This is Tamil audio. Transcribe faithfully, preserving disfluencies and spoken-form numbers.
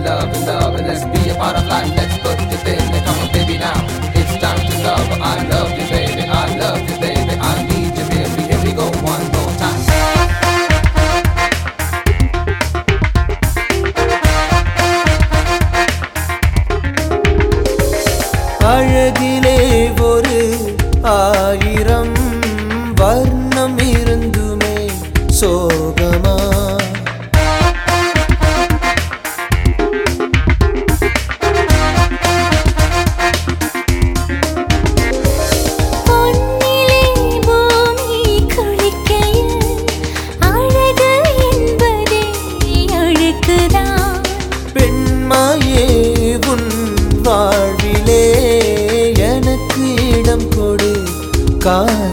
love and love and let's be a part of life. Let's put it in there. Come on, baby, now. It's time to love. I love you, baby. I love you, baby. I need you, baby. Here we go one more time. அழகிலே ஒரு ஆயிரம் வர்ணம் இருந்துமே சோகமா பெண்மாயே உன் வாழ்விலே எனக்கு இடம் கொடு கா